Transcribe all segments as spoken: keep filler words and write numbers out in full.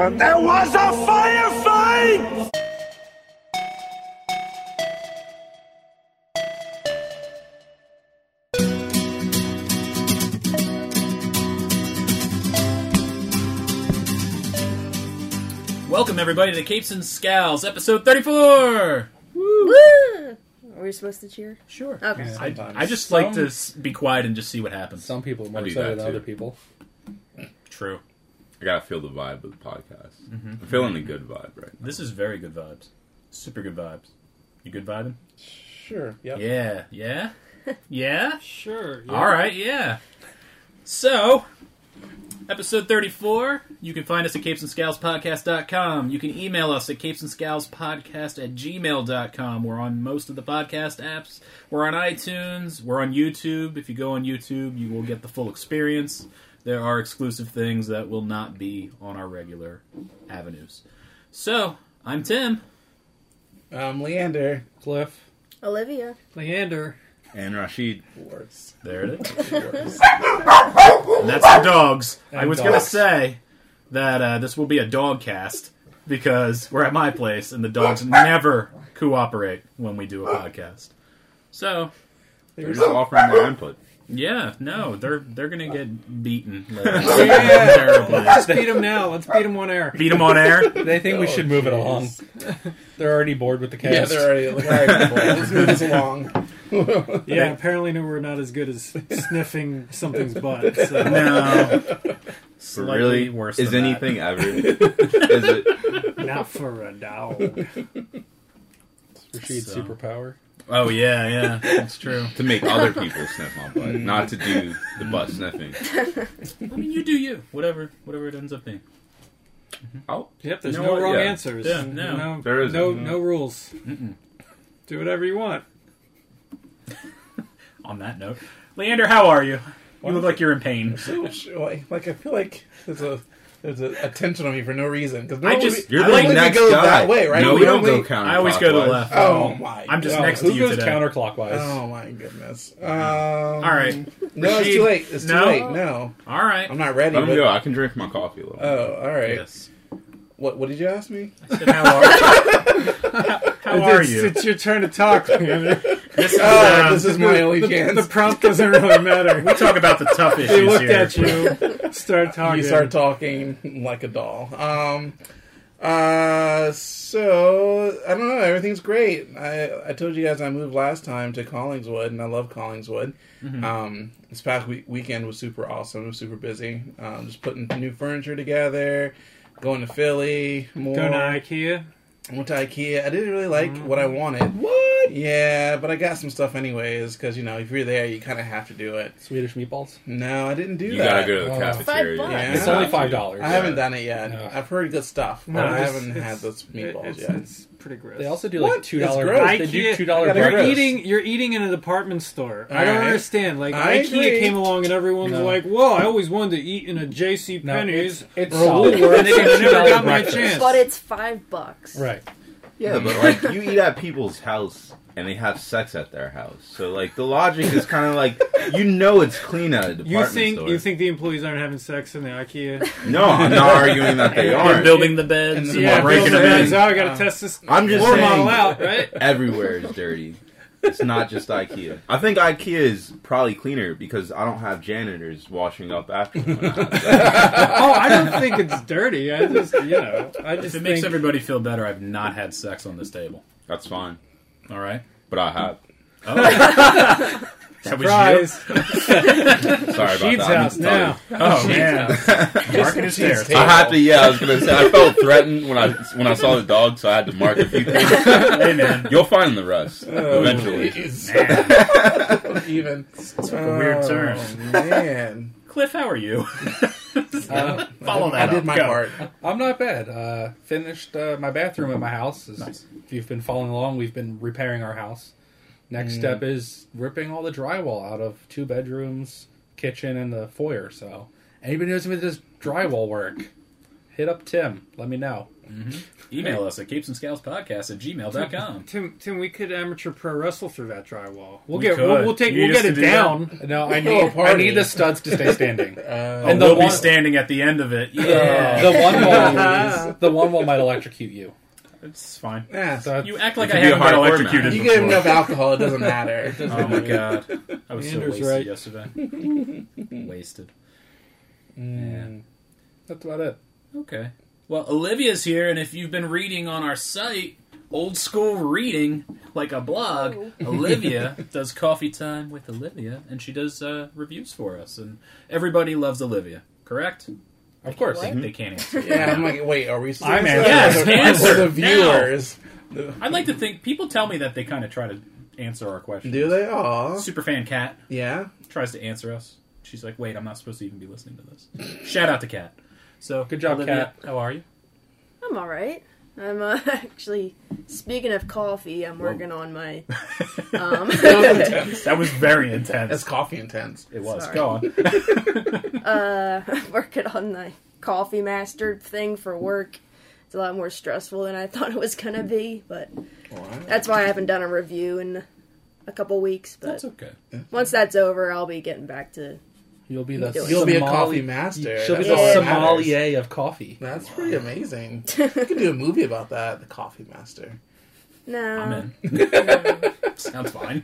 And there was a firefight! Welcome, everybody, to Capes and Scowls, episode thirty-four! Woo! Woo! Are we supposed to cheer? Sure. Okay. Yeah, I, I just like to s- be quiet and just see what happens. Some people are more I do excited that than too. other people. True. I gotta feel the vibe of the podcast. Mm-hmm. I'm feeling the good vibe right now. This is very good vibes. Super good vibes. You good vibing? Sure. Yep. Yeah. Yeah? Yeah? Sure. Yeah. All right, yeah. So, episode thirty-four, you can find us at capes and scowls podcast dot com. You can email us at capes and scowls podcast at gmail dot com. We're on most of the podcast apps. We're on iTunes. We're on YouTube. If you go on YouTube, you will get the full experience. There are exclusive things that will not be on our regular avenues. So, I'm Tim. Um, Leander. Cliff. Olivia. Leander. And Rashid. Works. There it is. And that's the dogs. And I was dogs. going to say that uh, this will be a dog cast because we're at my place and the dogs never cooperate when we do a podcast. So, They're just offering their input. yeah, no, they're they're going to get beaten. Later. Yeah. Terribly. Let's beat them now. Let's beat them on air. Beat them on air? They think we should move it along. They're already bored with the cast. Yeah, they're already like, all right, people, let's move this along. Yeah, apparally no, we're not as good as sniffing something's butt. So. No. But Slightly really, worse is than anything that. ever? Is it? Not for a dog. Rashid's So. superpower. Oh, yeah, yeah, that's true. To make other people sniff my butt, not to do the butt sniffing. I mean, you do you. Whatever, whatever it ends up being. Oh, Yep, there's You know no what? wrong Yeah. answers. Yeah, no. no, There isn't. no, no rules. Mm-mm. Do whatever you want. On that note, Leander, how are you? You look like you're in pain. So, like, I feel like there's a there's a, a tension on me for no reason. Because I just- you're I the like- next we go guy. that way, right? No, We we don't normally- go counterclockwise. I always go to the left. Oh my! I'm just God. next to Who you goes today. counterclockwise? Oh my goodness! Um, All right. No, it's too late. It's too No? late. No, All right. I'm not ready. Let him but- go. I can drink my coffee a little. Oh, all right. Yes. What What did you ask me? I said, how are, how are it's, you? It's your turn to talk, man. This is, Oh, um, this is my only the, chance. the prompt doesn't really matter. we talk about the tough They issues looked here. at you, start talking. You start talking like a doll. Um. Uh. So I don't know. Everything's great. I I told you guys I moved last time to Collingswood, and I love Collingswood. Mm-hmm. Um. This past week, weekend was super awesome. It was super busy. Um. Just putting new furniture together. Going to Philly. More. Going to IKEA. Went to IKEA. I didn't really like Mm-hmm. what I wanted. What? Yeah, but I got some stuff anyways because you know if you're there, you kind of have to do it. Swedish meatballs? No, I didn't do You that. gotta go to the Oh. cafeteria. Five bucks. Yeah. It's only five dollars. I haven't done it yet. No. I've heard good stuff, but No, I it's- haven't it's- had those meatballs It's, yet. it's pretty gross. They also do What? like two dollars. It's gross. They do IKEA, two dollars. I gotta You're gross. eating. You're eating in a department store. I don't Alright. understand. Like I IKEA agree. came along and everyone's No. like, "Whoa, I always wanted to eat in a J C No, Penney's it's, it's or a solid. Woolworths, And they and do I never $2 got my breakfast. chance." But it's five bucks. Right. Yeah, but like you eat at people's house and they have sex at their house, so like the logic is kind of like you know it's clean at a department You think store. you think the employees aren't having sex in the IKEA? No, I'm not arguing that they They're aren't. building the beds. And and the- Yeah, breaking building them beds. in. Oh, I gotta Uh, test this I'm just floor saying- model out, right? Everywhere is dirty. It's not just IKEA. I think IKEA is probably cleaner because I don't have janitors washing up after me. when I have sex. Oh, I don't think it's dirty. I just, you know, I If just it makes think everybody feel better, I've not had sex on this table. That's fine, All right? but I have. Oh. That was surprise. Sorry about Sheets that. I house meant to tell now. you. you. Oh, man. Marking his stairs. I had to. Yeah, I was gonna say. I felt threatened when I when I saw the dog, so I had to mark a few things. Hey, man. You'll find the rest Oh, eventually. please. Man. Even. Took a weird turn. Oh, man. Cliff, how are you? Uh, Follow that I did up. my Go. part. I'm not bad. Uh, finished uh, my bathroom at my house. As Nice. If you've been following along, we've been repairing our house. Next Mm. step is ripping all the drywall out of two bedrooms, kitchen, and the foyer. So, anybody knows me that does drywall work, hit up Tim. Let me know. Mm-hmm. Email us at capesandscalespodcast at gmail dot com. Tim, Tim, we could amateur pro wrestle through that drywall. We'll We get, could. we'll, we'll take, You we'll need us get to it do down. No, I Oh, need I party. need the studs to stay standing. Uh, And And the we'll be one- standing at the end of it. Yeah. the one wall, the one wall might electrocute you. It's fine. yeah, So You act like It I could be a haven't been hardcore electrocuted match. you before. get enough alcohol, it doesn't matter. Oh my god. I was so Andrew's wasted right. yesterday. Wasted. Mm, that's about it. Okay. Well, Olivia's here, and if you've been reading on our site, old school reading, like a blog, Olivia does Coffee Time with Olivia, and she does uh, reviews for us, and everybody loves Olivia, correct? Of course. What? They can't answer. Yeah, I'm like, wait, are we still I'm answering answering. that? Yes, Or answer the viewers? I'd like to think, people tell me that they kind of try to answer our questions. Do they? Aw. Superfan Kat Yeah. tries to answer us. She's like, wait, I'm not supposed to even be listening to this. Shout out to Kat. So, Good job, Olivia, Kat. how are you? I'm alright. I'm uh, actually, speaking of coffee, I'm working on my. Um, That was very intense. That's coffee intense. It was. Sorry. Go on. uh, working on the coffee master thing for work. It's a lot more stressful than I thought it was gonna be, but Wow. that's why I haven't done a review in a couple weeks. But That's okay. once that's over, I'll be getting back to. You'll be the You'll You'll be a Somali- coffee master. She'll be That's the all that sommelier of coffee. matters. That's pretty amazing. You could do a movie about that, The Coffee Master. No, I'm in. Sounds fine.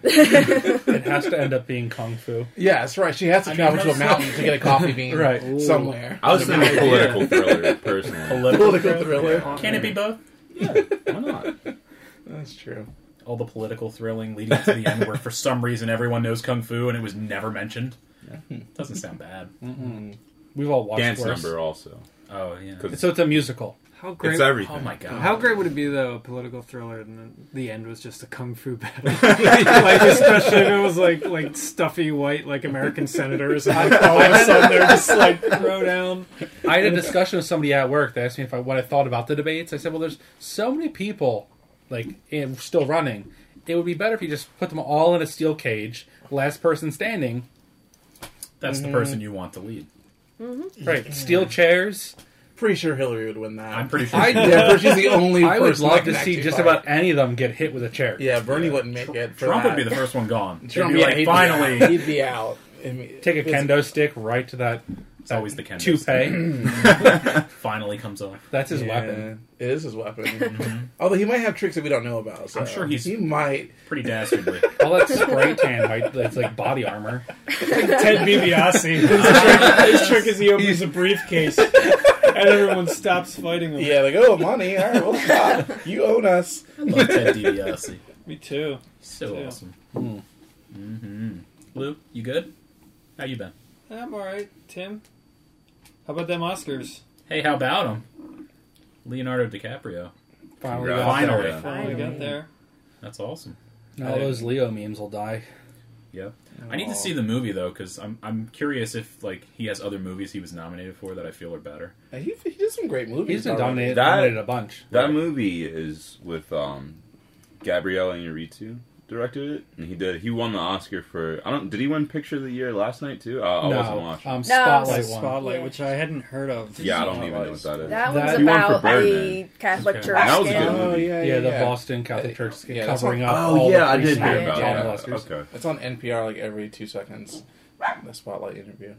It has to end up being kung fu. Yeah, that's right. She has to I travel mean, to a that's- mountain to get a coffee bean Right. somewhere. I was thinking political thriller, personally. Political thriller. Can it be both? Why not? That's true. All the political thrilling leading up to the end where for some reason everyone knows Kung Fu and it was never mentioned. Doesn't sound bad. We've all watched Dance worse. number also. Oh, yeah. 'Cause So it's a musical. How great! It's everything. Oh, my God. How great would it be though, a political thriller, and then the end was just a kung fu battle? Like, especially if it was like like stuffy white like American senators, and like, all of a sudden they're just like throw down. I had a discussion with somebody at work. They asked me if I, what I thought about the debates. I said, well, there's so many people like in, still running. It would be better if you just put them all in a steel cage, last person standing. That's the person you want to lead. Right, steel chairs. Pretty sure Hillary would win that. I'm pretty sure. I, she- Yeah, but she's the only I would person love that to can see actually just fight. about any of them get hit with a chair. Yeah, Bernie wouldn't make it. For Trump that. would be the first one gone. They'd Trump, be yeah, like, he'd finally. be, he'd be out. I mean, Take a it's- kendo stick right to that. It's always the kendo toupee. Finally comes off. That's his Yeah, weapon. It is his weapon. Although he might have tricks that we don't know about. So I'm sure he's- he might. Pretty dastardly. All that spray tan, right? That's like body armor. Ted DiBiase. His trick, his trick is he opens a briefcase, and everyone stops fighting him. Yeah, like, oh, money. All right, we'll stop. You own us. I love Ted DiBiase. Me too. So Yeah. awesome. Mm-hmm. Lou, you good? How you been? I'm all right, Tim. How about them Oscars? Hey, how about him? Leonardo DiCaprio. Finally, Congrats. got Finally. there. Finally got there. That's awesome. All those Leo memes will die. Yeah. I need to see the movie though, because I'm I'm curious if like he has other movies he was nominated for that I feel are better. Yeah, He, he did some great movies. He's been already. dominated, That- dominated a bunch. That Right. movie is with um, Gabrielle Iñárritu directed it, and he did. He won the Oscar for. I don't. Did he win Picture of the Year last night too? I, I no, wasn't watching. Um, No. Spotlight one. Spotlight, Yeah. which I hadn't heard of. yeah, I don't even know what that is. That That- one's He won for about a Birdman. Catholic Okay. church That was a good scandal. Oh, movie. yeah, Yeah, yeah, the yeah. Boston Catholic Church Yeah, that's covering on- up. Oh all yeah, the I did priests hear and about Yeah. child that. molesters. Okay. It's on N P R like every two seconds. The Spotlight interview.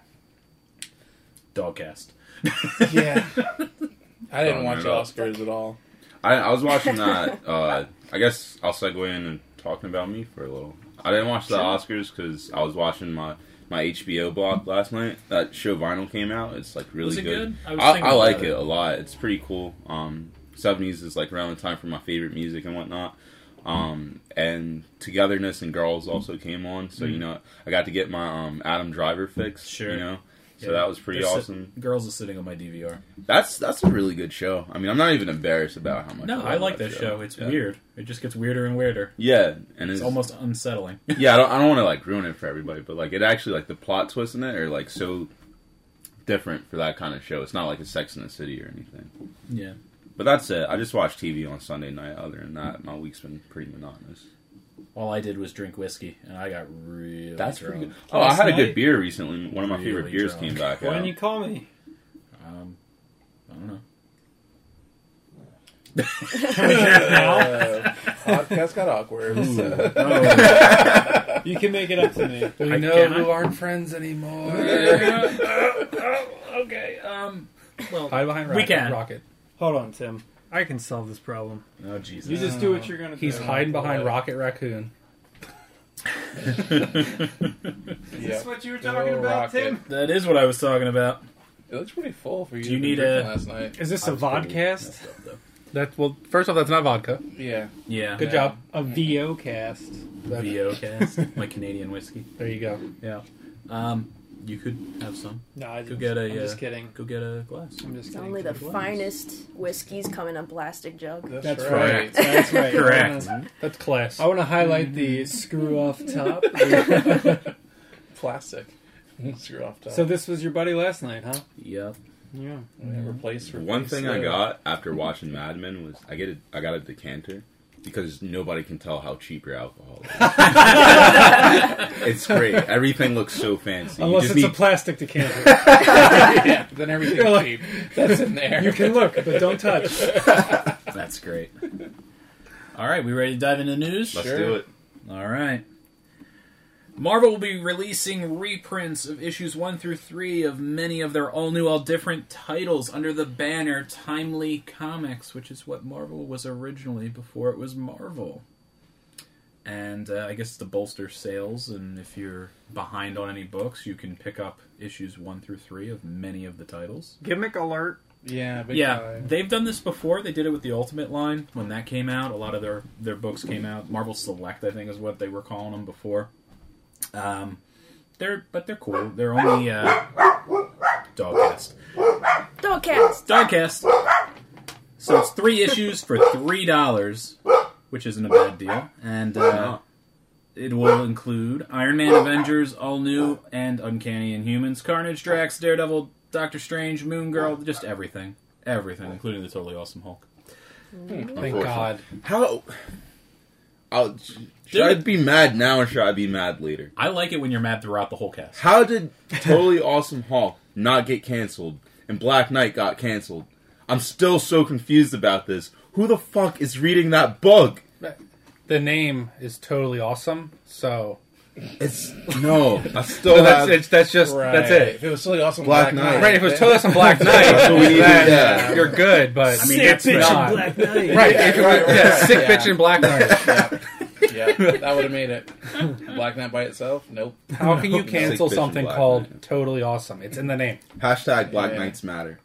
Dogcast. Yeah. I didn't Oh, watch the no. Oscars at all. I, I was watching that. Uh, I guess I'll segue in and talking about me for a little. I didn't watch the Oscars because I was watching my, my H B O block last night. That show Vinyl came out. It's like really Was it good. good? I was I, thinking I like about it it. a lot. It's pretty cool. Um, seventies is like around the time for my favorite music and whatnot. Um, and Togetherness and Girls also came on. So you know, I got to get my um, Adam Driver fix. Sure. You know. So Yeah. that was pretty They're sit- awesome. Girls is sitting on my D V R. That's that's a really good show. I mean, I'm not even embarrassed about how much. No, love I like that show. It's Yeah. weird. It just gets weirder and weirder. Yeah, and It's it's, almost unsettling. yeah. I don't I don't want to like ruin it for everybody, but like it actually like the plot twists in it are like so different for that kind of show. It's not like a Sex in the City or anything. Yeah. But that's it. I just watched T V on Sunday night. Other than that, my week's been pretty monotonous. All I did was drink whiskey, and I got really That's drunk. pretty good. Oh, I had a Last good night? beer recently. One of my favorite Really beers drunk. came back Why out. didn't you call me? Um, I don't know. Can we check now? Uh, podcast got awkward. So. Oh. You can make it up to me. We I know cannot. who aren't friends anymore. oh, okay. Um. Well, Hide behind we Rocket. can. Rocket. Hold on, Tim. I can solve this problem. Oh Jesus. You just do what you're gonna do. He's hiding behind Rocket Raccoon. Is this what you were talking Go about, Rocket. Tim? That is what I was talking about. It looks pretty full for you. Do you to be need drinking a- last night? Is this a vodcast? That well, first off, that's not vodka. Yeah. Yeah. Good Yeah. job. A V O cast. V O cast. My Canadian whiskey. There you go. Yeah. Um. You could have some. No, I Go just, get a. I'm uh, just kidding. Go get a glass. I'm just It's kidding. only the finest whiskeys come in a plastic jug. That's, That's right. right. That's right. Correct. I wanna, That's class. I want to highlight the screw off top. Plastic. Screw off top. So this was your buddy last night, huh? Yep. Yeah. Yeah, replace, replace One thing I uh, got after watching Mad Men was I get a, I got a decanter because nobody can tell how cheap your alcohol is. It's great. Everything looks so fancy. You Unless just it's need- a plastic decanter. Yeah, then everything's You're like- cheap. That's in there. You can look, but don't touch. That's great. All right, we ready to dive into news? Let's Sure. do it. All right. Marvel will be releasing reprints of issues one through three of many of their all-new, all-different titles under the banner Timely Comics, which is what Marvel was originally before it was Marvel. And uh, I guess to bolster sales, and if you're behind on any books, you can pick up issues one through three of many of the titles. Gimmick alert. Yeah, big Yeah, time. they've done this before. They did it with the Ultimate line when that came out. A lot of their, their books came out. Marvel Select, I think, is what they were calling them before. Um, they're but they're cool. They're only uh, Dogcast. Dogcast! Dogcast. So it's three issues for three dollars, which isn't a bad deal, and uh, it will include Iron Man, Avengers, All New, and Uncanny Inhumans, Carnage, Drax, Daredevil, Doctor Strange, Moon Girl, just everything, everything, including the Totally Awesome Hulk. Thank God. How? I'll, should Dude. I be mad now or should I be mad later? I like it when you're mad throughout the whole cast. How did Totally Awesome Hulk not get canceled and Black Knight got canceled? I'm still so confused about this. Who the fuck is reading that book? The name is totally awesome. So It's no. I still so that's have. it's, that's just Right. that's it. If it was totally awesome, Black Black, Knight. Knight. Right. If it was totally awesome Black Knight, That's what we needed, then yeah. you're good. But I mean, that's not. Black Knight. right. If it was, right, right, yeah, right. sick Yeah. bitch and Black Knight. Yeah, that would have made it. Black Knight by itself? Nope. How can you cancel Sick bitch and something Black called Knight. totally awesome? It's in the name. Hashtag Black Yeah. Knights Matter.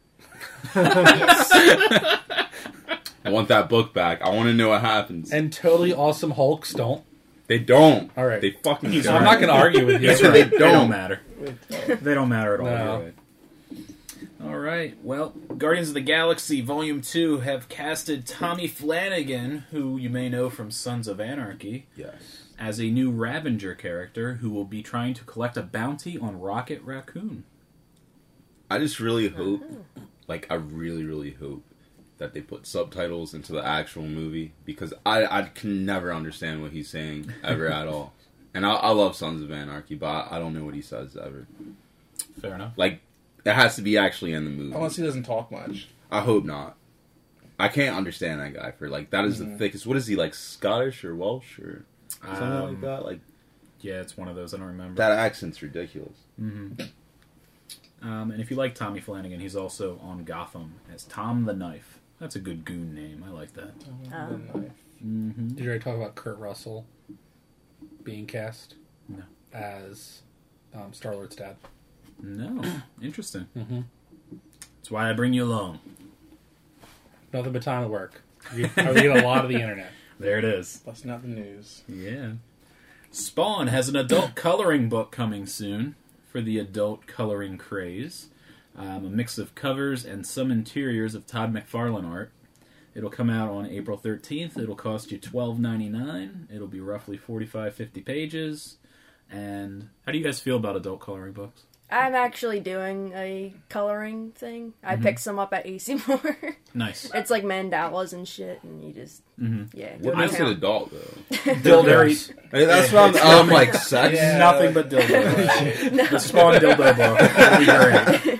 I want that book back. I want to know what happens. And totally awesome Hulks don't. They don't. All right. They fucking He's don't. I'm not going to argue with you. That's They right. They don't. don't matter. They don't matter at all. No. You're right. All right. Well, Guardians of the Galaxy Volume two have casted Tommy Flanagan, who you may know from Sons of Anarchy, Yes. as a new Ravager character who will be trying to collect a bounty on Rocket Raccoon. I just really hope, like, I really, really hope that they put subtitles into the actual movie because I, I can never understand what he's saying ever at all. And I, I love Sons of Anarchy, but I, I don't know what he says ever. Fair enough. Like, it has to be actually in the movie. Unless he doesn't talk much. I hope not. I can't understand that guy for, like, that is Mhm. the thickest. What is he, like, Scottish or Welsh or something Um, like that? Like, Yeah, it's one of those. I don't remember. that accent's ridiculous. hmm Um, and if you like Tommy Flanagan, he's also on Gotham as Tom the Knife. That's a good goon name. I like that. Oh. Mm-hmm. Did you already talk about Kurt Russell being cast? No. As um, Star-Lord's dad. No. Interesting. Mm-hmm. That's why I bring you along. Nothing but time to work. You, I read a lot of the internet. There it is. Busting out the news. Yeah. Spawn has an adult coloring book coming soon for the adult coloring craze. Um, a mix of covers and some interiors of Todd McFarlane art. It'll come out on April thirteenth. It'll cost you twelve ninety-nine. It'll be roughly forty-five, fifty pages. And how do you guys feel about adult coloring books? I'm actually doing a coloring thing. I Mhm. picked some up at A C Moore. Nice. It's like mandalas and shit, and you just, Mm-hmm. yeah. What go makes to it town. adult, though? Dildos. Hey, that's what I'm, I'm like, sex? Yeah. Nothing but dildos. The Spawn dildo book. That'd be great. So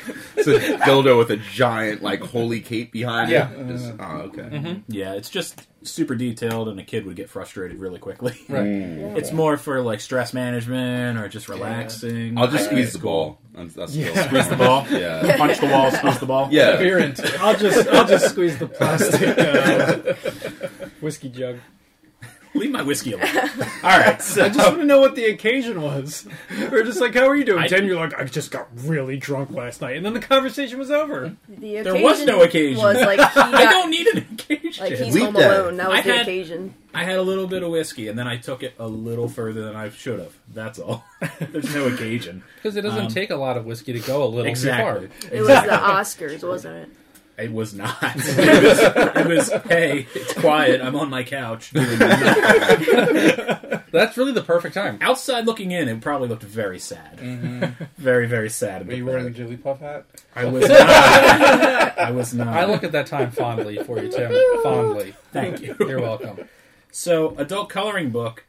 a dildo with a giant, like, holy cape behind Yeah. it. Just, oh, okay. Mhm. Yeah, it's just super detailed, and a kid would get frustrated really quickly. Right. Mm. It's more for like stress management or just relaxing. I'll just I- squeeze the ball. That's, that's Yeah. cool. Squeeze the ball. Yeah. Punch the wall. Squeeze the ball. Yeah. If you're into it. I'll just I'll just squeeze the plastic uh, whiskey jug. Leave my whiskey alone. All right. So I just want to know what the occasion was. We're just like, how are you doing? I- Tim, you're like, I just got really drunk last night, and then the conversation was over. The There was no occasion. Was like he got, I don't need an occasion. like he's Weekday. home alone. That was I the had- occasion. I had a little bit of whiskey, and then I took it a little further than I should have. That's all. There's no occasion. Because it doesn't Um, take a lot of whiskey to go a little Exactly. too It was the Oscars, wasn't it? It was not. It was, it was, hey, it's quiet. I'm on my couch doing nothing. far. That's really the perfect time. Outside looking in, it probably looked very sad. Very, very sad. Were you wearing the Jigglypuff hat? I was not. I was not. I look at that time fondly for you, Tim. Fondly. Thank you. You're welcome. So, adult coloring book.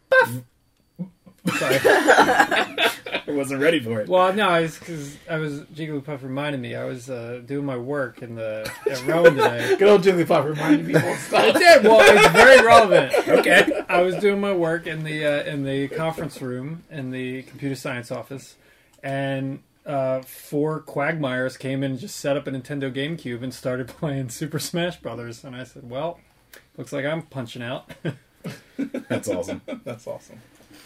Sorry. I wasn't ready for it. Well, no, I was because I was Jigglypuff reminded me. I was uh, doing my work in the at Rowan today. Good old Jigglypuff reminding people of stuff. It did. Well, it's very relevant. Okay. I was doing my work in the uh, in the conference room in the computer science office, and uh, four quagmires came in and just set up a Nintendo GameCube and started playing Super Smash Brothers. And I said, "Well, looks like I'm punching out." That's awesome. That's awesome.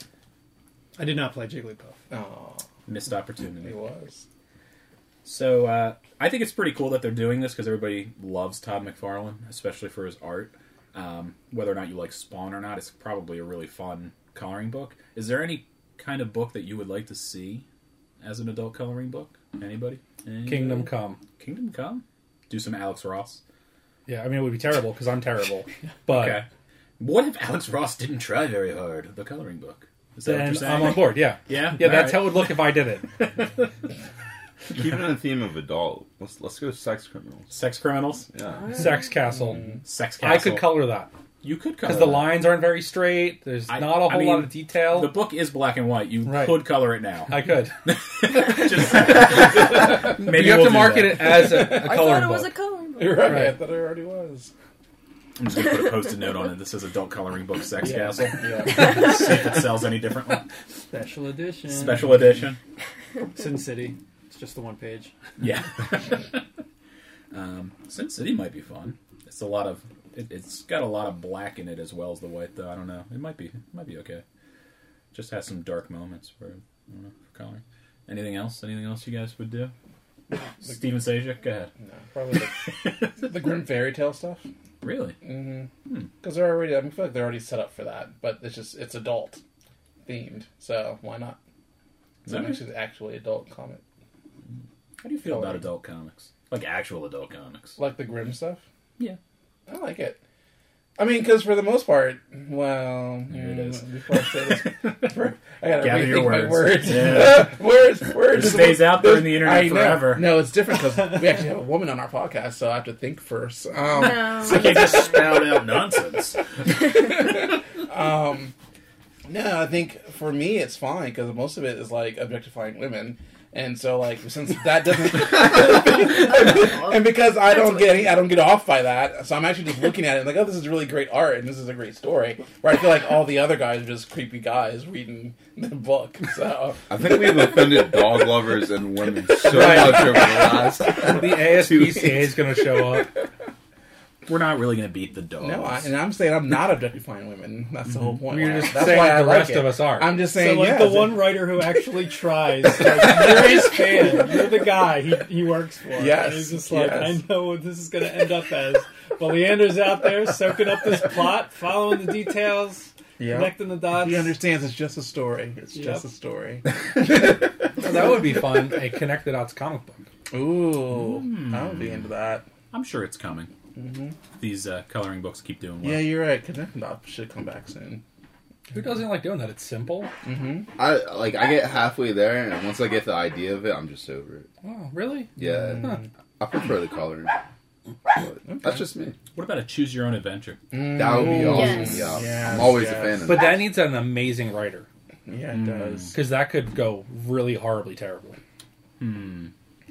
I did not play Jigglypuff. Oh, Missed opportunity. it was. So, uh, I think it's pretty cool that they're doing this because everybody loves Todd McFarlane, especially for his art. Um, whether or not you like Spawn or not, it's probably a really fun coloring book. Is there any kind of book that you would like to see as an adult coloring book? Anybody? Anybody? Kingdom Come. Kingdom Come? Do some Alex Ross. Yeah, I mean, it would be terrible because I'm terrible. But Okay. What if Alex Ross didn't try very hard, the coloring book? Is that what then you're saying? I'm on board, yeah. Yeah? Yeah, All that's right. how it would look if I did it. Keeping on the theme of adult, let's let's go sex criminals. Sex Criminals? Yeah. Sex Castle. Sex Castle. I could color that. You could color Because the that. lines aren't very straight. There's I- not a I whole mean, lot of detail. The book is black and white. You Right. could color it now. I could. Just, maybe you have we'll to do market that. it as a, a I thought coloring it was a book. coloring book. You're right. I Right. thought it already was. I'm just going to put a post-it note on it that says adult coloring book Sex Yeah. Castle. Yeah. See if it sells any differently. Special edition. Special edition. Sin City. It's just the one page. Yeah. um, Sin City might be fun. It's a lot of. It, it's got a lot of black in it as well as the white, though. I don't know. It might be. It might be okay. Just has some dark moments for, I don't know, for coloring. Anything else? Anything else you guys would do? Steven Sajak, go ahead. No, probably the, the grim fairy tale stuff. Really? Mm-hmm. Because they're already. I mean, I feel like they're already set up for that, but it's just it's adult themed, so why not? So it Okay. makes it actually adult comic, How do you feel about Coloring. adult comics? Like actual adult comics? like the grim stuff. Yeah. I like it. I mean, because for the most part, well, Here it mm, is. Before I say this, before- I gotta Gather rethink your my words. words. Yeah. words, words. It stays out there in the internet I know. forever. No, it's different because we actually have a woman on our podcast, so I have to think first. Um, No. I can't just spout out nonsense. Um, no, I think for me it's fine because most of it is like objectifying women, and so like since that doesn't, and because I don't get any, I don't get off by that, so I'm actually just looking at it like, oh, this is really great art and this is a great story. Where I feel like all the other guys are just creepy guys reading the book. So I think we've offended dog lovers and women so Right. much over the last. The A S P C A is going to show up. We're not really going to beat the dogs. no, I, and I'm saying I'm not objectifying women. That's the whole point. You're Why- just That's saying why I the like rest it. of us are. I'm just So saying, like yeah, the it's- one writer who actually tries, like, you're his fan, you're the guy he, he works for. Yes, And he's just like, yes. I know what this is going to end up as. Well, Leander's out there soaking up this plot, following the details, Yeah. connecting the dots. He understands it's just a story. It's Yep. just a story. That would be fun. A Connected Dots comic book. Ooh, I would be into that. I'm sure it's coming. Mm-hmm. These uh, coloring books keep doing well. Yeah, you're right. Connect Dot should come back soon. Who doesn't like doing that? It's simple. Mm-hmm. I like I get halfway there, and once I get the idea of it, I'm just over it. Oh, really? Yeah, Huh. I prefer the coloring. But that's just me. What about a choose your own adventure? That would be Ooh. awesome. Yes. Yeah, Yes, I'm always yes. a fan of But that. that needs an amazing writer. Yeah, it Mm. does. Because that could go really horribly terrible. Hmm.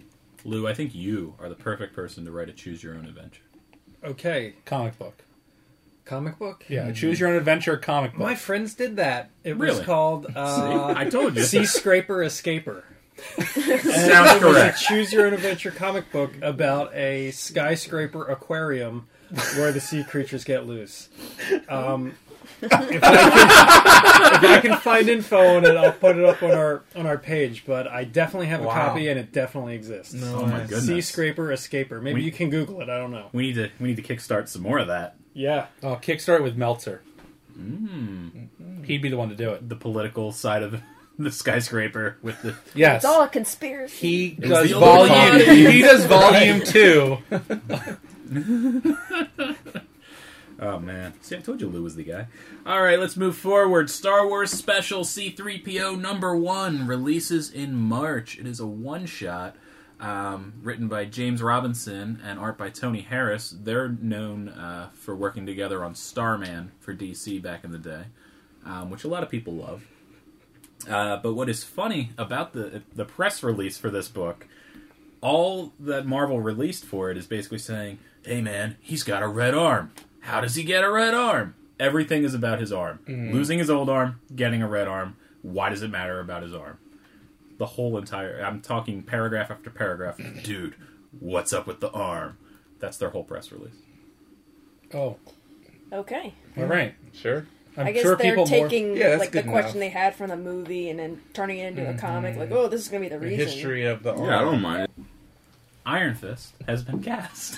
Lou, I think you are the perfect person to write a choose your own adventure. Okay, Comic book. comic book. Yeah, choose your own adventure comic book. My friends did that. It was Really? called uh, I told you. Sea Scraper Escaper. Sounds It was a correct. choose your own adventure comic book about a skyscraper aquarium where the sea creatures get loose. Um, if, I can, if I can find info on it, I'll put it up on our on our page. But I definitely have a Wow. copy, and it definitely exists. Oh my goodness. Sea Scraper Escaper. Maybe We- you can Google it. I don't know. We need to we need to kickstart some more of that. Yeah. Oh, kickstart with Meltzer. Mm. He'd be the one to do it. The political side of the skyscraper with the Yes. It's all a conspiracy. He It's does the volume. Illuminati. He does volume two. Oh man. See, I told you Lou was the guy. Alright, let's move forward. Star Wars Special C three P O number one releases in March. It is a one shot. Um, written by James Robinson and art by Tony Harris. They're known uh, for working together on Starman for D C back in the day, um, which a lot of people love. Uh, but what is funny about the the press release for this book, all that Marvel released for it is basically saying, hey man, he's got a red arm. How does he get a red arm? Everything is about his arm. Mm. Losing his old arm, getting a red arm. Why does it matter about his arm? The whole entire... I'm talking paragraph after paragraph. Dude, what's up with the arm? That's their whole press release. Oh, Okay. all right. Sure. I'm I guess sure they're people more. taking Yeah, that's like the good question enough. they had from the movie and then turning it into a comic. Like, oh, this is gonna be the The reason. history of the Yeah, I don't mind it. Iron Fist has been cast.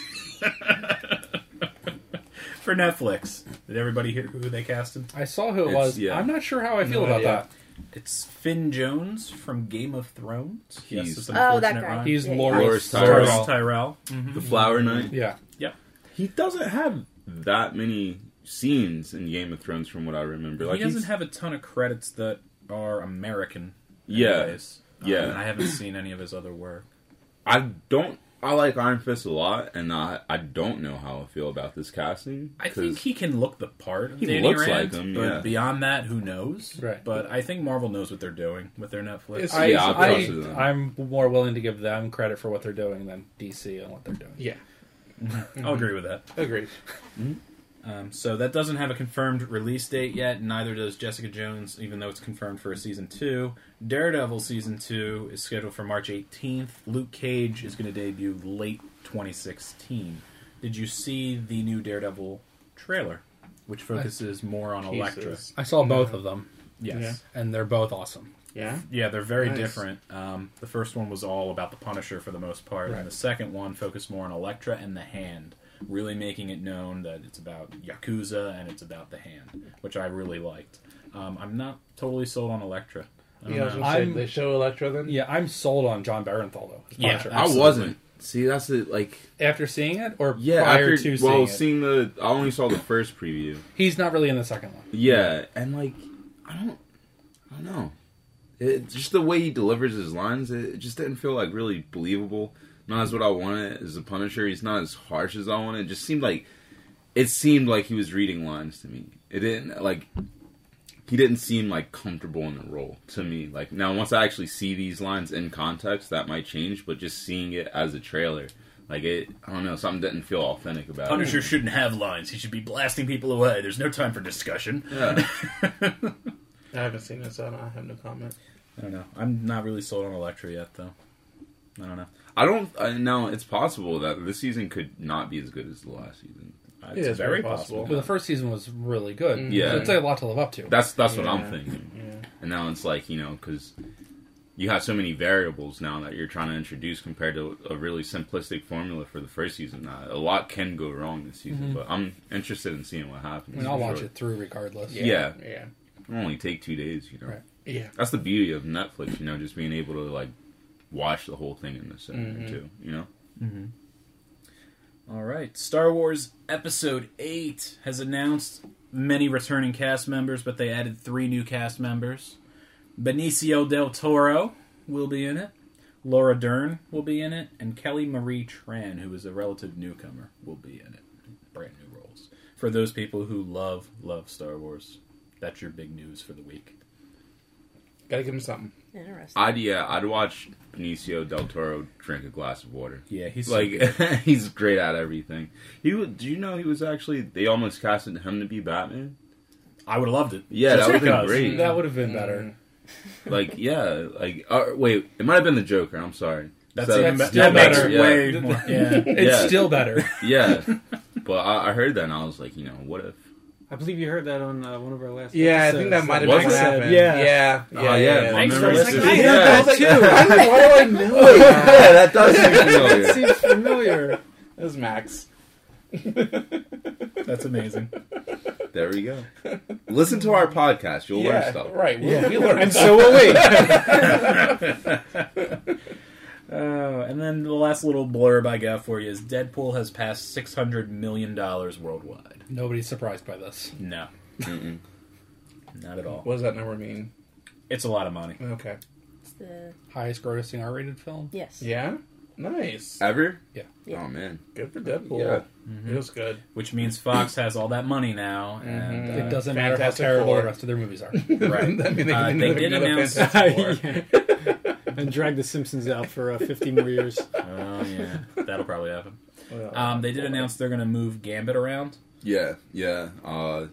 For Netflix. Did everybody hear who they casted? I saw who it It's- was. yeah. I'm not sure how I feel No about idea. that. It's Finn Jones from Game of Thrones. He's- it's Oh, that unfortunate guy. rhyme. He's Yeah, Loras Loras Loras Tyrell. Tyrell. Mhm. The Flower Knight. Yeah. He doesn't have that many scenes in Game of Thrones from what I remember. Like he doesn't he's- have a ton of credits that are American. Yeah. anyways. Um, Yeah. and I haven't seen any of his other work. I don't. I like Iron Fist a lot, and I I don't know how I feel about this casting. I 'cause think he can look the part of He Danny looks Rand, like him, but yeah. beyond that, who knows? Right. But I think Marvel knows what they're doing with their Netflix. It's- I, Yeah, I'll I, trust them. I'm more willing to give them credit for what they're doing than D C and what they're doing. Yeah. I'll agree with that. Agreed. Um, so that doesn't have a confirmed release date yet. Neither does Jessica Jones, even though it's confirmed for a season two. Daredevil season two is scheduled for March eighteenth. Luke Cage is going to debut late twenty sixteen. Did you see the new Daredevil trailer, which focuses more on Elektra? Jesus. I saw both of them, Yes. Yeah. and they're both awesome. Yeah. Yeah, they're very Nice. different. Um, the first one was all about the Punisher for the most part, Right. and the second one focused more on Elektra and the Hand, really making it known that it's about Yakuza and it's about the Hand, which I really liked. Um, I'm not totally sold on Elektra. I don't Yeah, I was know. gonna say, I'm- they show Elektra then? Yeah, I'm sold on John Barenthal though. as Yeah, Punisher. I absolutely. wasn't. See, that's it. Like, After seeing it, or yeah, prior after to seeing well, it, seeing the, I only saw the first preview. he's not really in the second one. Yeah, and like, I don't, I don't know. It, just the way he delivers his lines, it, it just didn't feel like really believable. Not as what I wanted as a Punisher. He's not as harsh as I wanted. It just seemed like, it seemed like he was reading lines to me. It didn't like. He didn't seem like comfortable in the role to me. Like now, once I actually see these lines in context, that might change. But just seeing it as a trailer, like it, I don't know, something didn't feel authentic about Punisher it. shouldn't have lines. He should be blasting people away. There's no time for discussion. Yeah. I haven't seen it, so I, don't, I have no comment. I don't know. I'm not really sold on Elektra yet, though. I don't know. I don't. I, now it's possible that this season could not be as good as the last season. Uh, Yeah, it's very possible. But the first season was really good. Mm. Yeah. So it's like a lot to live up to. That's that's what Yeah. I'm thinking. Yeah. And now it's like, you know, because you have so many variables now that you're trying to introduce compared to a really simplistic formula for the first season. Uh, a lot can go wrong this season, Mhm. but I'm interested in seeing what happens. I mean, I'll for watch sure. it through regardless. Yeah. Yeah. It'll only take two days, you know. Right. Yeah. That's the beauty of Netflix, you know, just being able to like watch the whole thing in the sitting Mhm. too, you know. Mm-hmm. All right. Star Wars Episode eight has announced many returning cast members, but they added three new cast members. Benicio del Toro will be in it. Laura Dern will be in it. And Kelly Marie Tran, who is a relative newcomer, will be in it. Brand new roles. For those people who love, love Star Wars, that's your big news for the week. Gotta give him something. Interesting. I'd yeah, I'd watch Benicio del Toro drink a glass of water. Yeah, he's Like so good. he's great at everything. He wa- do you know he was actually they almost casted him to be Batman? I would have loved it. Yeah, Just that would have been because. great. That would have been better. Like yeah, like uh, wait, it might have been the Joker. I'm sorry. That's So- even That's be- still that makes better. it Yeah. way more. Yeah. It's Yeah. still better. Yeah, but I, I heard that and I was like, you know, what if? I believe you heard that on uh, one of our last. Yeah, I episodes. think that might have Was been what it? happened. Yeah. yeah, yeah. Oh, yeah, my Thanks for memory's listening. just- I heard yeah. that too. Why do I know yeah, that? that does seem It familiar. seems familiar. That was Max. That's amazing. There we go. Listen to our podcast. You'll learn Yeah, stuff. right. We, Yeah. we learned And stuff. so will we. Oh, and then the last little blurb I got for you is Deadpool has passed six hundred million dollars worldwide. Nobody's surprised by this. No, Mm-mm. not at all. What does that number mean? It's a lot of money. Okay. It's the Highest grossing R-rated film. yes. Yeah. Nice. Ever? Yeah. Yeah. Oh man. Good for Deadpool. Yeah. It was good. Which means Fox has all that money now, and Mhm. It uh, doesn't matter how Fantastic terrible Four. the rest of their movies are. right. I mean, they, Uh, can they make did another announce- Fantastic Four. Yeah. And drag the Simpsons out for uh, fifty more years. Oh yeah, that'll probably happen. Well, Um, they did announce they're going to move Gambit around. Yeah. Yeah. Uh,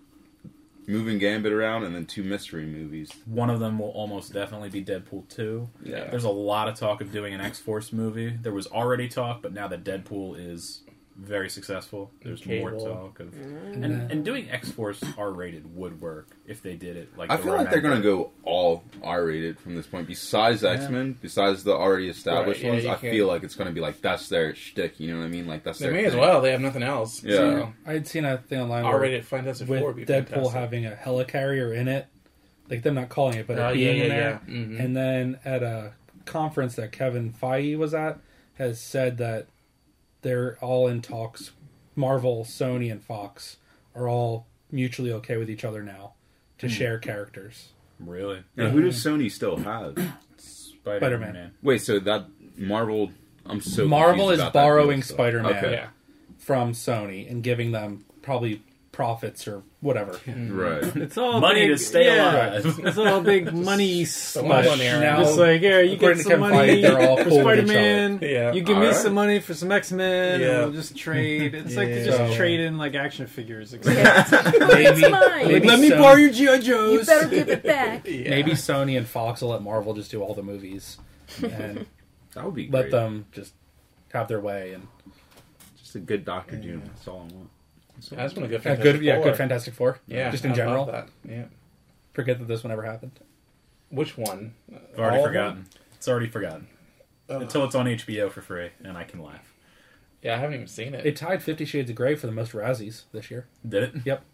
moving Gambit around and then two mystery movies. One of them will almost definitely be Deadpool two. Yeah. There's a lot of talk of doing an X-Force movie. There was already talk, but now that Deadpool is very successful, there's more Cable. talk of Mm. and, and doing X-Force R-rated would work if they did it like I the feel like they're romantic- gonna go all R-rated from this point. Besides X Men, besides the already established Right, yeah, ones, you I can't- feel like it's gonna be like that's their shtick. You know what I mean? Like that's They their may as thing. well. They have nothing else. Yeah. So, I had seen a thing online where R-rated Fantastic with Four would be Deadpool fantastic. having a helicarrier in it, like them not calling it, but Oh, it yeah, being yeah, in there. yeah. Mhm. And then at a conference that Kevin Feige was at, has said that they're all in talks. Marvel, Sony, and Fox are all mutually okay with each other now to share characters. Really Now, who does Sony still have? Spider-Man. Spider-Man. Wait, so that Marvel? I'm so Marvel confused is about that borrowing deal still. Spider-Man. Okay. Yeah. from Sony and giving them probably profits or whatever. Right. It's all Money big, to stay yeah. alive. It's all big money So smush. much money around. Now, Just like, yeah, you according get to some Kevin money Feige, they're all for cool with each Spider-Man. Yeah. You give me Alright. some money for some X-Men. Yeah. And we'll just trade. It's like they Yeah. just trade in like action figures. Yeah, it's like, oh, Maybe- it's mine. maybe Let me Sony- borrow your G I. You Joes. better give it back. Yeah. Maybe Sony and Fox will let Marvel just do all the movies and That would be let great. them just have their way and Just a good Doctor Doom. That's all I want. I just want to go a Fantastic good, yeah, Four. good Fantastic Four. Yeah, just in I love general. That. Yeah. Forget that this one ever happened. Which one? I've already All of forgotten. It's already forgotten. them? Until it's on H B O for free, and I can laugh. Yeah, I haven't even seen it. It tied Fifty Shades of Grey for the most Razzies this year. Did it? Yep.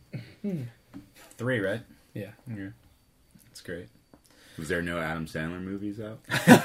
Three, right? Yeah. Yeah. That's great. Was there no Adam Sandler movies out?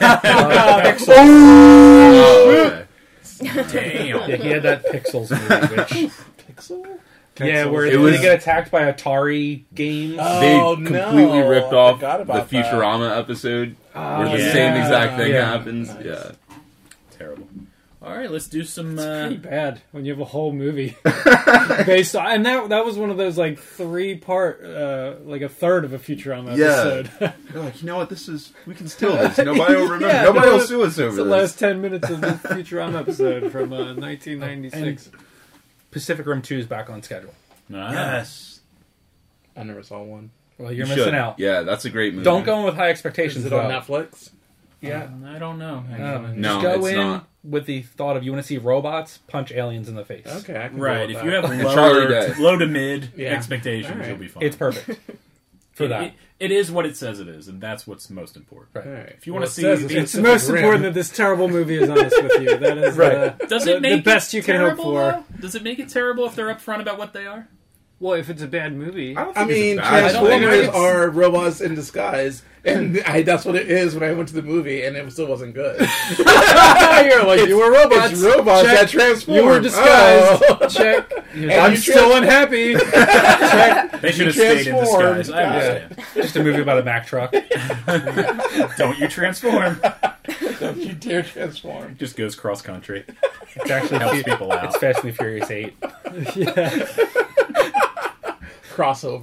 Oh, okay. Damn. Yeah, he had that Pixels movie, which Pixel? yeah, where It they was- get attacked by Atari games. Oh, They no. completely ripped I off forgot the about that. Futurama episode where the yeah. same exact thing Yeah. happens. Nice. Yeah. Terrible. All right, let's do some. It's Uh, pretty bad when you have a whole movie based on, and that that was one of those like three part, uh, like a third of a Futurama Yeah. episode. They're like, you know what? This is we can steal this. Nobody will remember. Yeah, Nobody no, will sue us It's over the this. last ten minutes of the Futurama episode from uh, nineteen ninety-six. Pacific Rim two is back on schedule. ah, Yes. I never saw one. Well, you're You missing should. out. Yeah, that's a great movie. Don't go in with high expectations. Is it on though. Netflix? Yeah. I don't know. Hang Um, on. No, just go it's in not. with the thought of you want to see robots punch aliens in the face. Okay, I can go Right, with if that. you have And Charlie low, Day. low to mid Yeah. expectations, All right. you'll be fine. It's perfect for It- that. it- it is what it says it is, and that's what's most important. Right. All right. If you wanna Well, it see says the- it's It's Pacific most Rim. important that this terrible movie is honest with you. That is Right. uh, Does the, it make the best it you can hope terrible, for. though? Does it make it terrible if they're upfront about what they are? Well, if it's a bad movie, I don't I think it's mean, bad. I don't think Transformers it's- are robots in disguise, and I, that's what it is when I went to the movie, and it still wasn't good. you're like you were robots. It's robots Check. that transform. You were disguised. Oh. Check. And I'm you still trans- unhappy. Check. They should have You stayed in transformed. disguise. I Yeah. understand. Just a movie about a Mack truck. Don't you transform? Don't you dare transform. Just goes cross country. It's actually Helps Fu- people out. It's Fast and the Furious eight. Yeah. Crossover.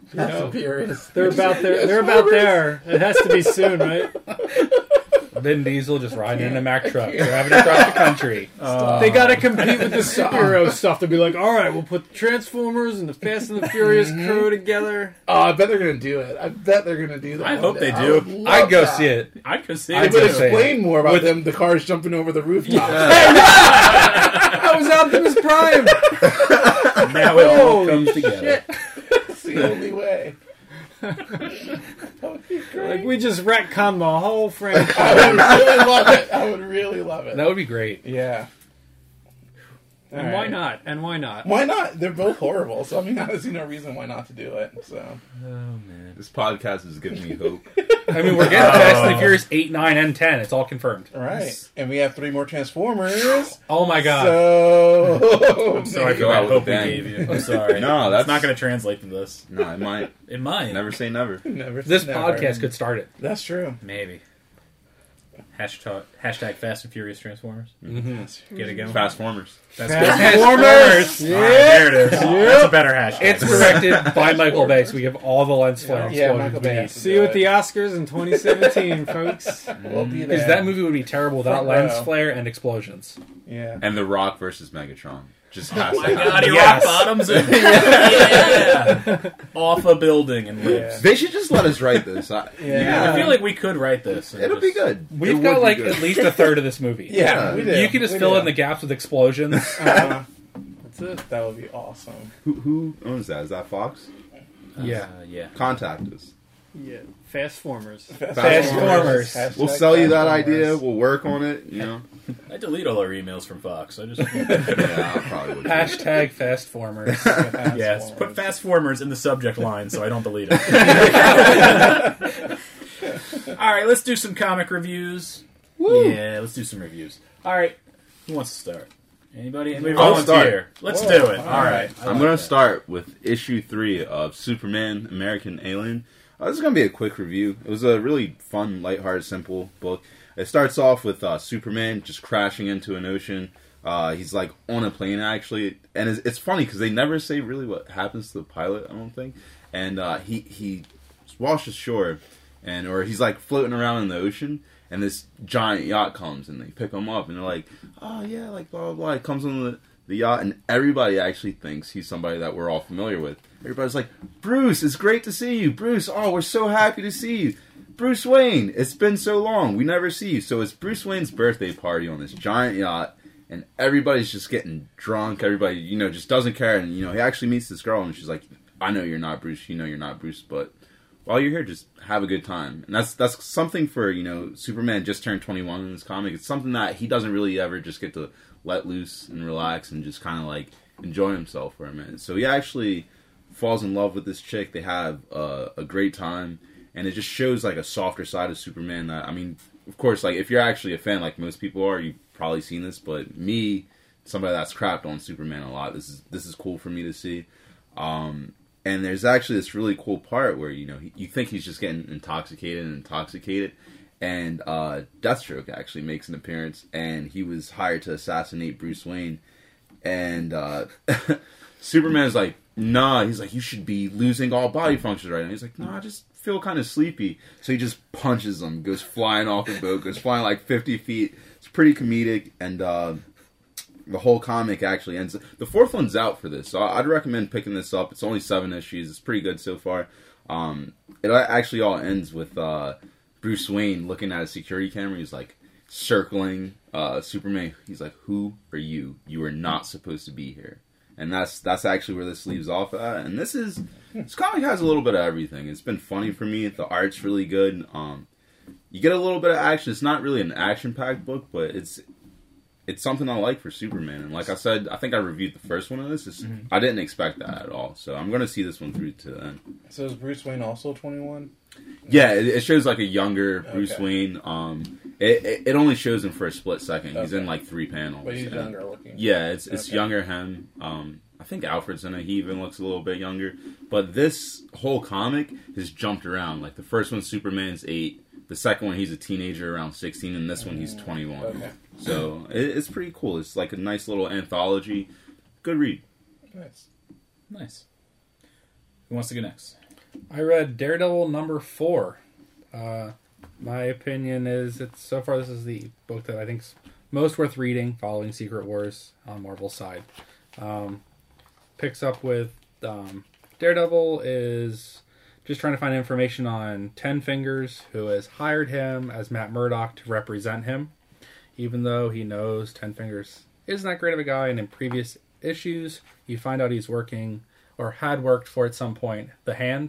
Fast know, and Furious. They're about there. They're about there. It has to be soon, right? Vin Diesel just riding in a Mack truck, driving across the country. Uh, They got to compete with the superhero stuff to be like, all right, we'll put the Transformers and the Fast and the Furious crew together. Oh, I bet they're gonna do it. I bet they're gonna do that. I one hope day. they do. would love I'd go that. see it. I could see I'd it. It would go say explain it. more about With- them, the cars jumping over the rooftop. That was Optimus Prime. Now it all Holy comes together. It's the only way. That would be great. Like we just retconned the whole franchise. I would really love it. I would really love it. That would be great. Yeah. And why not? And why not? Why not? They're both horrible, so I mean, I see no reason why not to do it. So Oh man. This podcast is giving me hope. I mean, we're getting Fast and the Furious eight, nine, and ten. It's all confirmed. all right, and we have three more Transformers. Oh my god. So I'm sorry for Go that out with hope a we bang. gave you. I'm sorry. No, It's that's not going to translate to this. No, I might It might. never say never. never. This never. podcast could start it. That's true. Maybe. Hashtag, hashtag Fast and Furious Transformers. Mm-hmm. Get it going. Fastformers. That's Transformers! good. All right, there it is. That's a better hashtag. It's directed by Michael Bay, so we have all the lens flare Yeah, explosions Michael we Bay need. has to See do you at it. the Oscars in twenty seventeen, folks. We'll be there. Because that movie would be terrible without Front lens row. flare and explosions. Yeah. And The Rock versus Megatron. Just has Oh my to god, happen. he Yes. rock bottoms and yeah. Off a building and lives. They should just let us write this. I, Yeah. I feel like we could write this. and It'll be just- good. We've It got would be like good. at least a third of this movie. Yeah, we do. You can just We fill do. in the gaps with explosions. Uh-huh. That's it. That would be awesome. Who, who owns that? Is that Fox? Yeah. Uh, yeah. Contact us. Yeah, Fastformers. Transformers. Hashtag We'll sell you that Transformers. idea. We'll work on it. You know. I delete all our emails from Fox. I just Yeah, I probably would. Hashtag Fastformers. yes, put Fast Formers in the subject line so I don't delete it. All right, let's do some comic reviews. Yeah, let's do some reviews. All right, who wants to start? Anybody? Anybody I'll volunteer? Let's Whoa, do it. all All right. I I'm like going that. to start with issue three of Superman American Alien. Uh, this is going to be a quick review. It was a really fun, lighthearted, simple book. It starts off with uh, Superman just crashing into an ocean. Uh, he's like on a plane, actually. And it's, it's funny because they never say really what happens to the pilot, I don't think. And uh, he, he washes ashore, and or he's like floating around in the ocean. And this giant yacht comes, and they pick him up, and they're like, oh, yeah, like, blah, blah, blah. He comes on the, the yacht, and everybody actually thinks he's somebody that we're all familiar with. Everybody's like, Bruce, it's great to see you. Bruce, oh, we're so happy to see you. Bruce Wayne, it's been so long. We never see you. So it's Bruce Wayne's birthday party on this giant yacht, and everybody's just getting drunk. Everybody, you know, just doesn't care. And, you know, he actually meets this girl, and she's like, I know you're not Bruce. You know you're not Bruce, but while you're here, just have a good time. And that's that's something for, you know, Superman just turned twenty-one in this comic. It's something that he doesn't really ever just get to let loose and relax and just kind of like enjoy himself for a minute. So he actually falls in love with this chick. They have uh, a great time, and it just shows like a softer side of Superman that, I mean, of course, like if you're actually a fan like most people are, you've probably seen this, but me, somebody that's crapped on Superman a lot, this is this is cool for me to see. Um, and there's actually this really cool part where, you know, he, you think he's just getting intoxicated and intoxicated, and uh, Deathstroke actually makes an appearance, and he was hired to assassinate Bruce Wayne, and uh, Superman's like, nah, he's like, you should be losing all body functions right now. He's like, nah, I just feel kind of sleepy. So he just punches him, goes flying off the boat, goes flying like fifty feet. It's pretty comedic, and uh, the whole comic actually ends. The fourth one's out for this, so I'd recommend picking this up. It's only seven issues. It's pretty good so far. Um, it actually all ends with uh, Bruce Wayne looking at a security camera. He's like circling uh, Superman. He's like, "Who are you? You are not supposed to be here." And that's that's actually where this leaves off at. And this is this comic has a little bit of everything. It's been funny for me. The art's really good. Um, you get a little bit of action. It's not really an action-packed book, but it's it's something I like for Superman. And like I said, I think I reviewed the first one of this. It's, mm-hmm. I didn't expect that at all. So I'm going to see this one through to the end. So is Bruce Wayne also twenty-one? Yeah, it, it shows like a younger Bruce Okay. Wayne. Um, it, it, it only shows him for a split second. He's Okay. in like three panels. But he's And- younger looking. Yeah, it's it's Okay. younger him. Um, I think Alfred's in it. He even looks a little bit younger. But this whole comic has jumped around. Like the first one, Superman's eight. The second one, he's a teenager around sixteen, and this one, he's twenty-one. Okay. So it, it's pretty cool. It's like a nice little anthology. Good read. Nice. Nice. Who wants to go next? I read Daredevil number four. Uh, my opinion is it's so far this is the book that I think's most worth reading following Secret Wars on Marvel's side. Um, picks up with um, Daredevil is just trying to find information on Ten Fingers, who has hired him as Matt Murdock to represent him, even though he knows Ten Fingers isn't that great of a guy, and in previous issues you find out he's working or had worked for at some point the Hand,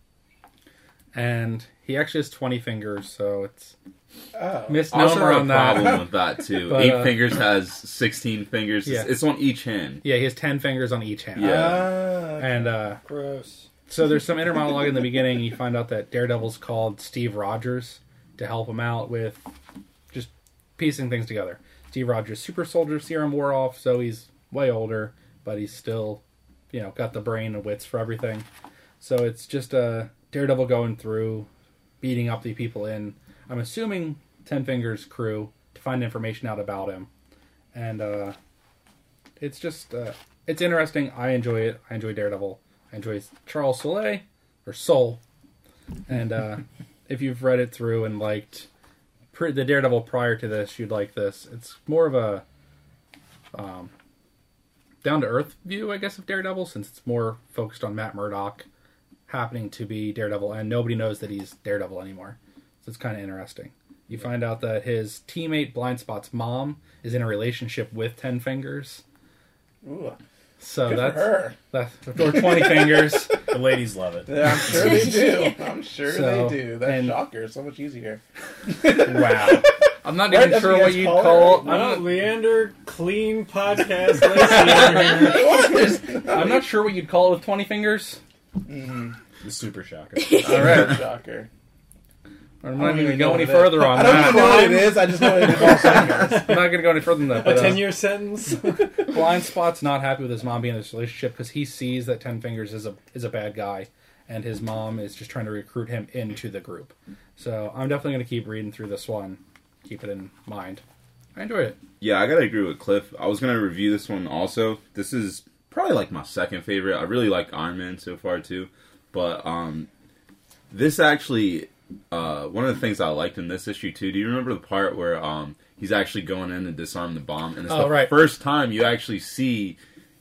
and he actually has twenty fingers, so it's Oh. I also misnomer have on a that. problem with that too. But, Eight uh, Fingers has sixteen fingers. Yeah. It's, it's on each hand. Yeah, he has ten fingers on each hand. Yeah. Ah, And uh, Gross. so there's some inner monologue in the beginning. You find out that Daredevil's called Steve Rogers to help him out with just piecing things together. Steve Rogers' super soldier serum wore off, so he's way older, but he's still, you know, got the brain and wits for everything. So it's just a Daredevil going through, beating up the people in, I'm assuming, Ten Fingers' crew to find information out about him. And uh, it's just, uh, it's interesting. I enjoy it. I enjoy Daredevil. I enjoy Charles Soule, or Soule. And uh, if you've read it through and liked pre- the Daredevil prior to this, you'd like this. It's more of a um, down-to-earth view, I guess, of Daredevil, since it's more focused on Matt Murdock happening to be Daredevil, and nobody knows that he's Daredevil anymore. So it's kind of interesting. You find out that his teammate Blindspot's mom is in a relationship with Ten Fingers. Ooh, So good that's for her. that's or twenty fingers. The ladies love it. Yeah, I'm sure they do. I'm sure So, they do. That and- shocker is so much easier. Wow. I'm not Right, even that's sure what what you you'd guys call. call I I'm don't, not, Leander, clean podcast. Lacey over here. I'm not sure what you'd call it with twenty fingers. The super shocker. All right. Shocker. I'm I not don't even even go know any what it is. further on I don't that. even know what it is. I just know it involves fingers. I'm not going to go any further than that. A But, uh, ten-year sentence. Blind Spot's not happy with his mom being in this relationship because he sees that Ten Fingers is a is a bad guy, and his mom is just trying to recruit him into the group. So I'm definitely going to keep reading through this one. Keep it in mind. I enjoyed it. Yeah, I gotta agree with Cliff. I was gonna review this one also. This is probably like my second favorite. I really like Iron Man so far too, but um, this actually uh, one of the things I liked in this issue too. Do you remember the part where um, he's actually going in to disarm the bomb, and it's Oh, the right. first time you actually see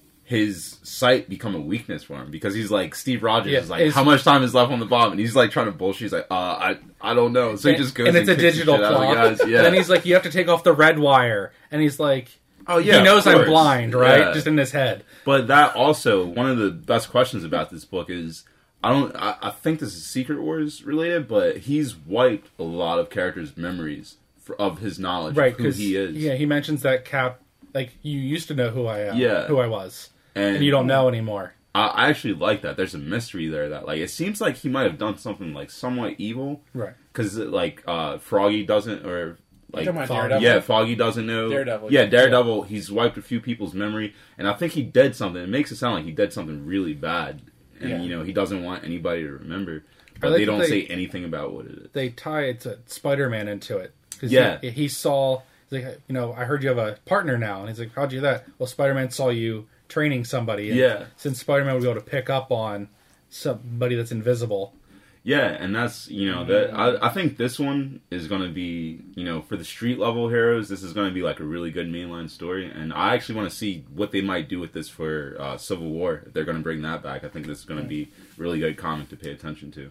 his sight become a weakness for him, because he's like, Steve Rogers Yeah, is like, it's- how much time is left on the bomb, and he's like trying to bullshit. He's like, uh, I I don't know. So he just goes and it's a kicks the digital shit out of the clock. guys. Yeah. Then he's like, you have to take off the red wire, and he's like, oh yeah, he knows of I'm course. blind, right? Yeah. Just in his head. But that also, one of the best questions about this book is, I don't, I, I think this is Secret Wars related, but he's wiped a lot of characters' memories for, of his knowledge Right, of who because he is. yeah, he mentions that Cap, like, you used to know who I am, Yeah. who I was, and, and you don't know anymore. I, I actually like that. There's a mystery there that, like, it seems like he might have done something like somewhat evil, Right. because like uh, Froggy doesn't, or like You're talking about Foggy. Daredevil? yeah, Foggy doesn't know. Daredevil, Yeah, yeah. Daredevil. He's wiped a few people's memory, and I think he did something. It makes it sound like he did something really bad, and Yeah. you know he doesn't want anybody to remember. But like they that don't they- say anything about what it is. They tie it to Spider-Man into it. 'Cause Yeah. He, he saw, he's like, you know, I heard you have a partner now. And he's like, how'd you do that? Well, Spider-Man saw you training somebody. And Yeah. since Spider-Man would be able to pick up on somebody that's invisible. Yeah, and that's, you know, that I, I think this one is going to be, you know, for the street level heroes, this is going to be like a really good mainline story, and I actually want to see what they might do with this for uh, Civil War. If they're going to bring that back, I think this is going to be a really good comic to pay attention to.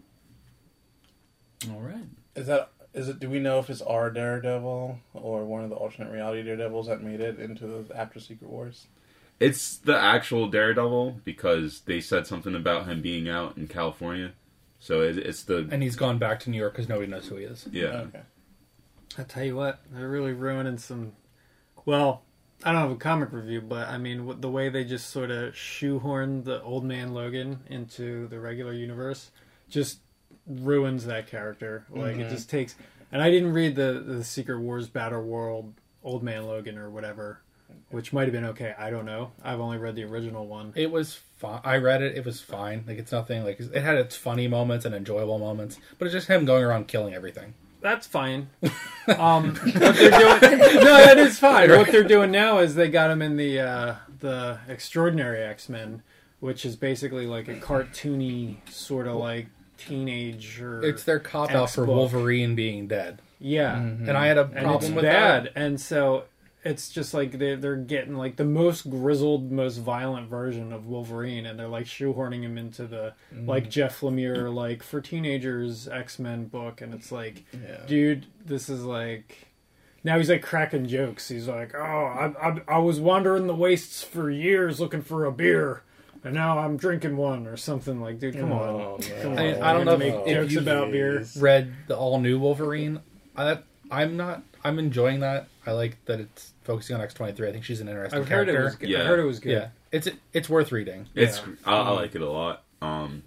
All right. Is that is it? Do we know if it's our Daredevil or one of the alternate reality Daredevils that made it into the after Secret Wars? It's the actual Daredevil, because they said something about him being out in California, so it, it's the And he's gone back to New York because nobody knows who he is. yeah. Okay. I tell you what, they're really ruining some. Well, I don't have a comic review, but I mean, what- the way they just sort of shoehorned the Old Man Logan into the regular universe just ruins that character. Like, it just takes. And I didn't read the the Secret Wars Battle World Old Man Logan or whatever, which might have been okay. I don't know. I've only read the original one. It was fine. I read it. It was fine. Like, it's nothing, like, it had its funny moments and enjoyable moments, but it's just him going around killing everything. That's fine. Um, what they're doing, no, that is fine. What they're doing now is they got him in the uh, the Extraordinary X-Men, which is basically like a cartoony sort of like teenage or It's their cop out for X-book. Wolverine being dead. yeah, Mm-hmm. And I had a and problem it's with bad, that. and so it's just like they're they're getting like the most grizzled, most violent version of Wolverine, and they're like shoehorning him into the Mm-hmm. like Jeff Lemire like for teenagers X-Men book, and it's like, Yeah. dude, this is like. Now he's like cracking jokes. He's like, "Oh, I, I, I was wandering the wastes for years looking for a beer, and now I'm drinking one," or something. Like, dude, come on, Oh, come on. man. I- I don't We're know gonna if- make if jokes you- about beer. Read the all new Wolverine. I, I'm not. I'm enjoying that. I like that it's focusing on X twenty-three. I think she's an interesting I've heard character. it was good. Yeah. I heard it was good. Yeah, it's it's worth reading. It's Yeah. I, I like it a lot. Um,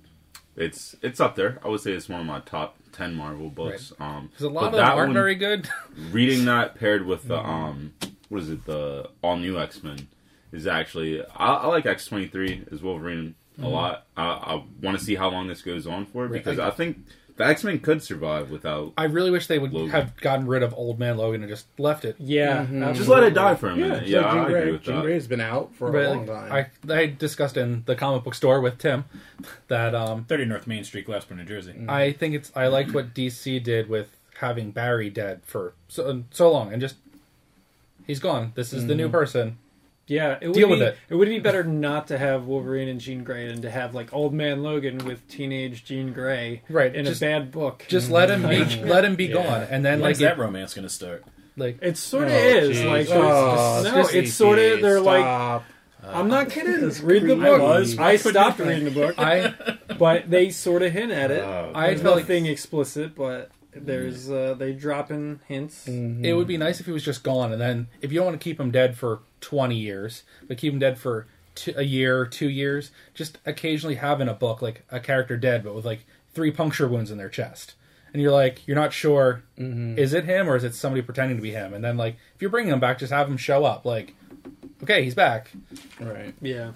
it's it's up there. I would say it's one of my top ten Marvel books. Um, Because a lot but of them that aren't one- very good. Reading that paired with the um, what is it? The all new X Men is actually I, I like X twenty-three as Wolverine a lot. I, I want to see how long this goes on for Right. because I think the X Men could survive without. I really wish they would Logan. have gotten rid of Old Man Logan and just left it. Yeah, Just let it die for a Yeah, minute. it's Yeah, like Jean I Grey. agree with Jean that. Grey's been out for But a long time. I, I discussed in the comic book store with Tim that um, thirty North Main Street, Glasgow, New Jersey. I think it's I liked what D C did with having Barry dead for so, so long and just he's gone. This is the new person. yeah. It would Deal be, with it. It would be better not to have Wolverine and Jean Grey than to have like Old Man Logan with teenage Jean Grey, Right, in just- a bad book. Just let him be let him be Yeah. gone, and then When's like that romance going to start? it, like It sort of Oh, is geez. like Oh, no, just- it's sort of they're like. Stop. I'm not kidding. Read the creepy. book. I was. I stopped reading the book, I but they sort of hint at it. Oh, I There's felt like nothing explicit, but there's uh, they drop in hints. it would be nice if he was just gone, and then if you don't want to keep him dead for twenty years, but keep him dead for two, a year, two years, just occasionally have in a book like a character dead, but with like three puncture wounds in their chest, and you're like you're not sure is it him or is it somebody pretending to be him, and then like if you're bringing him back, just have him show up, like okay, he's back. Right. Yeah,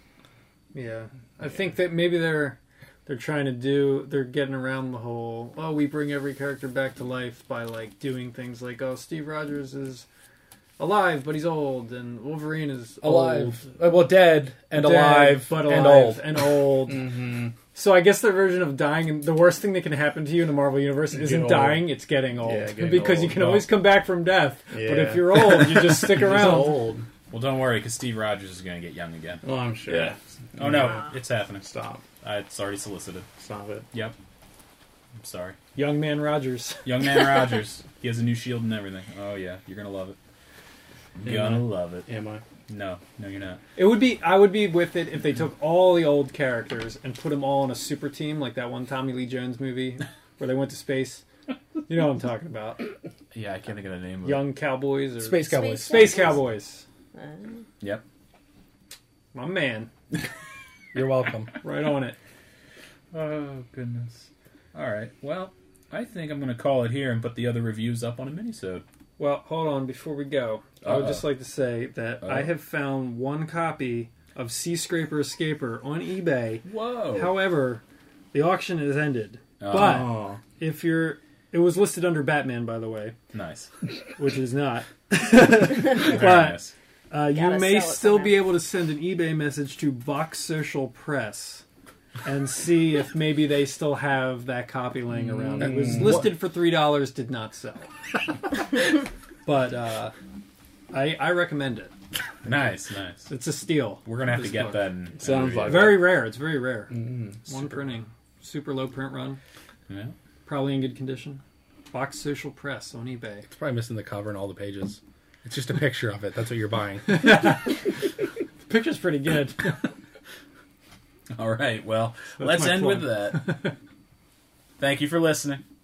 yeah. I think that maybe they're they're trying to do they're getting around the whole oh we bring every character back to life by like doing things like oh Steve Rogers is alive but he's old and Wolverine is Alive, old, Uh, well, dead and dead, alive, but and alive old. and old. Mm-hmm. So I guess their version of dying, the worst thing that can happen to you in the Marvel universe isn't old. dying, it's getting old. Yeah, getting because you old. can always come back from death. But Yeah. if you're old, you just stick He's around. old. Well, don't worry, because Steve Rogers is going to get young again. Oh, I'm sure. Yeah. Oh, no, it's happening. Stop. Uh, it's already solicited. Stop it. Yep. I'm sorry. Young man Rogers. Young man Rogers. He has a new shield and everything. Oh, yeah. You're going to love it. You're Am going I? to love it. Am I? No. No, you're not. It would be. I would be with it if they took all the old characters and put them all on a super team, like that one Tommy Lee Jones movie where they went to space. You know what I'm talking about? Yeah, I can't think of the name of Young Cowboys or Space Cowboys. Space Cowboys. Uh, it. Yep. My man, You're welcome. right on it. Oh, goodness. All right. Well, I think I'm going to call it here and put the other reviews up on a minisode. Well, hold on. Before we go, I would Uh-oh. just like to say that I Uh-oh. have found one copy of Sea Scraper Escaper on eBay. Whoa. However, the auction has ended. Oh. But Oh. if you're, it was listed under Batman, by the way, Nice. which is not. Very But nice. uh, you Gotta may sell it still somehow. be able to send an eBay message to Vox Social Press and see if maybe they still have that copy laying around. It was listed for three dollars, did not sell. But uh, I, I recommend it. Nice, nice. It's a steal. We're going to have to This get book. that. In, in Sounds review. like Very rare. It's very rare. Mm. One printing. Super low print run. Yeah. Probably in good condition. Vox Social Press on eBay. It's probably missing the cover and all the pages. It's just a picture of it. That's what you're buying. The picture's pretty good. All right. Well, That's let's my end plug. with that. Thank you for listening.